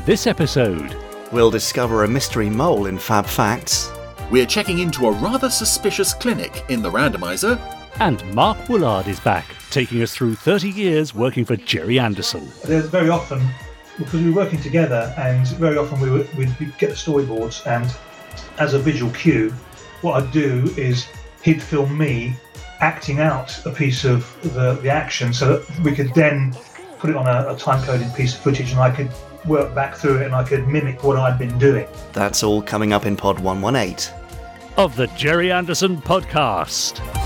this episode. We'll discover a mystery mole in Fab Facts. We're checking into a rather suspicious clinic in the randomizer. And Mark Woolard is back, taking us through 30 years working for Gerry Anderson. There's very often, because we were working together, and very often we'd get the storyboards, and as a visual cue, what I'd do is he'd film me acting out a piece of the action so that we could then put it on a time-coded piece of footage and I could work back through it and I could mimic what I'd been doing. That's all coming up in Pod 118. Of the Gerry Anderson Podcast.